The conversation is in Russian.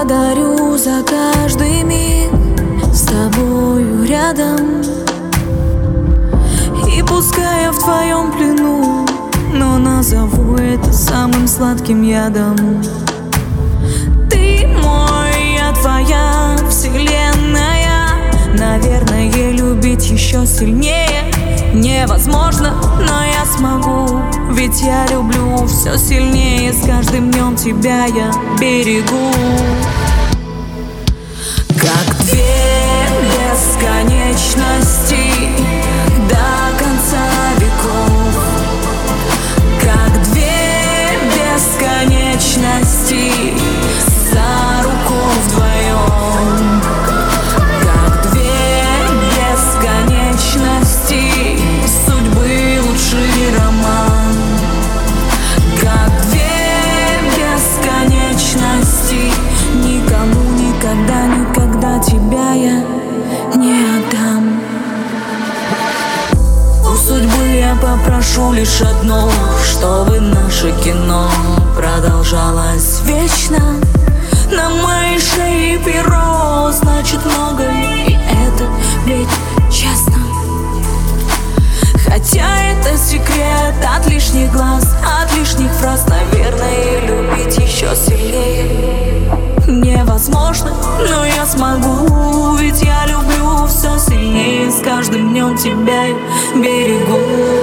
благодарю за каждый миг с тобою рядом. И пускай я в твоем плену, но назову это самым сладким ядом. Ты мой, я твоя вселенная. Наверное, любить еще сильнее невозможно, но я смогу, ведь я люблю все сильнее. С каждым днем тебя я берегу. Как две бесконечности до конца веков, как две бесконечности за руку вдвоем, как две бесконечности судьбы лучший роман, как две бесконечности. Никому никогда, никогда тебя я не отдам. У судьбы я попрошу лишь одно, чтобы наше кино продолжалось вечно. На моей шее перо значит много, и это ведь честно. Хотя это секрет от лишних глаз, от лишних фраз. Наверное, любить еще сильнее невозможно, но я смогу, ведь я люблю все сильнее. С каждым днем тебя я берегу.